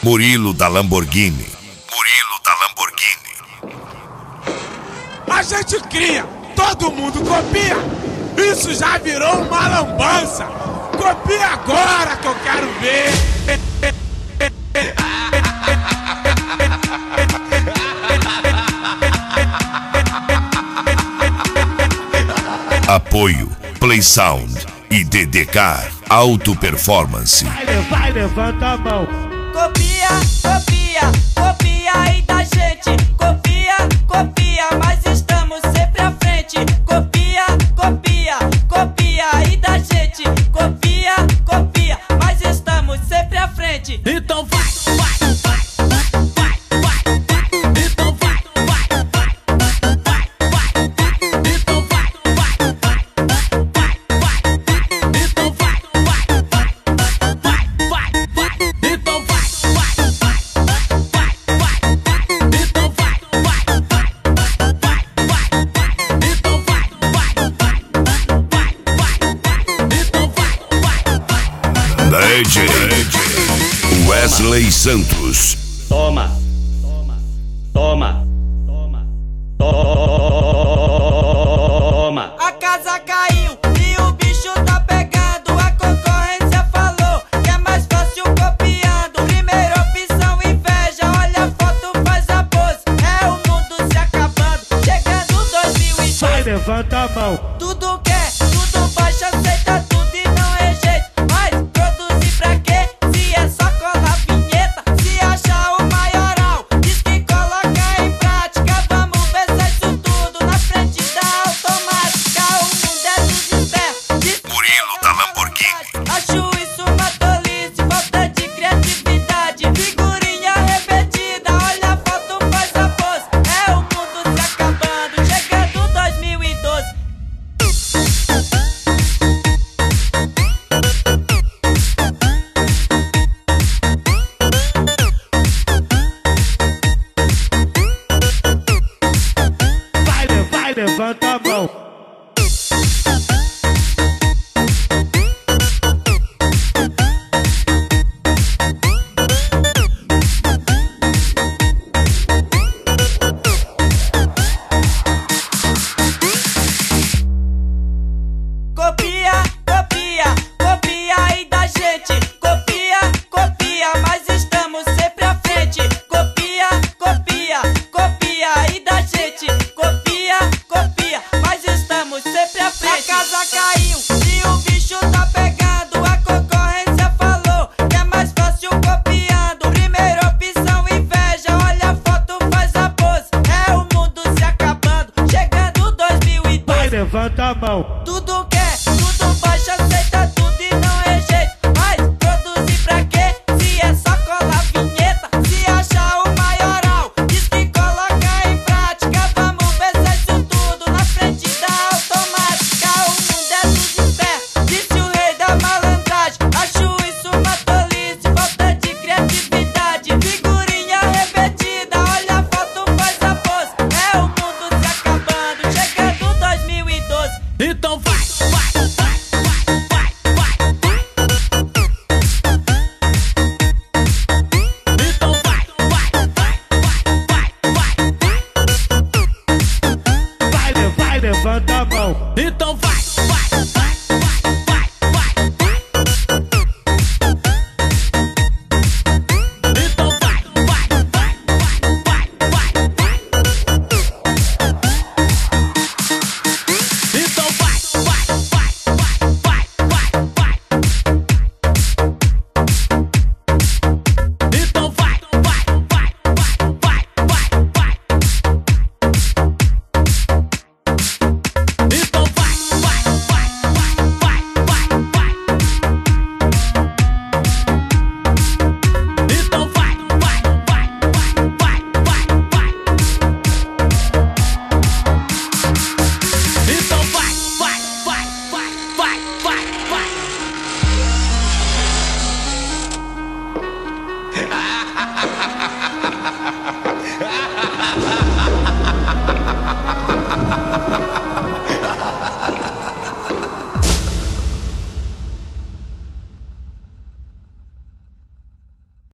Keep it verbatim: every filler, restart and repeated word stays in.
Murilo da Lamborghini. Murilo da Lamborghini. A gente cria, todo mundo copia. Isso já virou uma lambança. Copia agora que eu quero ver. Apoio Play Sound e D D K Auto Performance. Vai, vai, levanta a mão. Copia, copia, copia aí da gente. Copia, copia, mas estamos sempre à frente. Copia, copia, copia aí da gente. Copia, copia, mas estamos sempre à frente. Então vai, vai, vai, vai, vai, vai, vai. Então vai, vai, vai, vai, vai, vai. Então vai, vai, vai, vai, vai, vai. Então vai, vai, vai, vai, vai, vai. Então vai, vai, vai, vai, vai, vai. Então vai, vai, vai, vai, vai, vai. Então vai, vai, vai, vai, vai. Então vai, vai, vai. D J Wesley Santos. Toma, toma, toma, toma, toma. A casa caiu e o bicho tá pegando. A concorrência falou que é mais fácil copiando. Primeira opção, inveja. Olha a foto, faz a pose. É o mundo se acabando. Chegando dois mil e vai, dois. levanta a mão. Tudo quer, tudo baixa, aceita tudo e não rejeita. Mas produzir pra quê? Se é só colar vinheta. Se achar o maioral, diz que coloca em prática. Vamos ver se é isso tudo na frente da automática. O mundo é dos espertos. Diz que Murilo da Lamborghini. acho isso uma tolice, falta de criatividade. Figurinha repetida, olha a foto, faz a pose. É o mundo se acabando, chegando dois mil e doze. Vai, vai, levanta a mão. Copia, copia, copia aí da gente. Copia, copia, mas estamos sempre à frente. Copia, copia, copia aí da gente. Copia, copia, mas estamos sempre à frente. A casa caiu e o bicho tá pegando. A concorrência falou que é mais fácil copiando. Primeira opção, inveja. Olha a foto, faz a pose. É o mundo se acabando. Chegando dois mil e dois. Vai, levanta a mão.